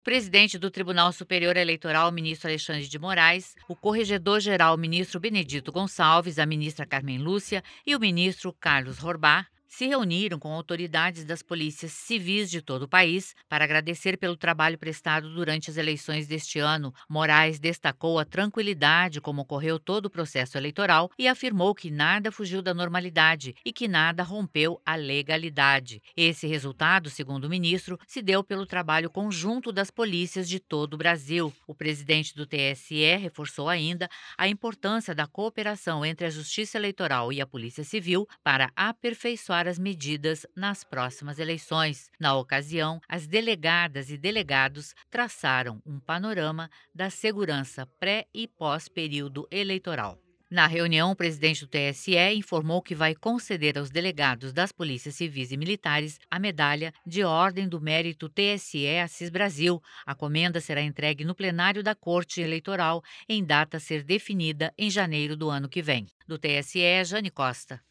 Presidente do Tribunal Superior Eleitoral, ministro Alexandre de Moraes, o corregedor-geral, ministro Benedito Gonçalves, a ministra Carmen Lúcia e o ministro Carlos Horbach se reuniram com autoridades das polícias civis de todo o país para agradecer pelo trabalho prestado durante as eleições deste ano. Moraes destacou a tranquilidade como ocorreu todo o processo eleitoral e afirmou que nada fugiu da normalidade e que nada rompeu a legalidade. Esse resultado, segundo o ministro, se deu pelo trabalho conjunto das polícias de todo o Brasil. O presidente do TSE reforçou ainda a importância da cooperação entre a Justiça Eleitoral e a Polícia Civil para aperfeiçoar as medidas nas próximas eleições. Na ocasião, as delegadas e delegados traçaram um panorama da segurança pré e pós-período eleitoral. Na reunião, o presidente do TSE informou que vai conceder aos delegados das polícias civis e militares a medalha de Ordem do Mérito TSE Assis Brasil. A comenda será entregue no plenário da Corte Eleitoral em data a ser definida em janeiro do ano que vem. Do TSE, Jane Costa.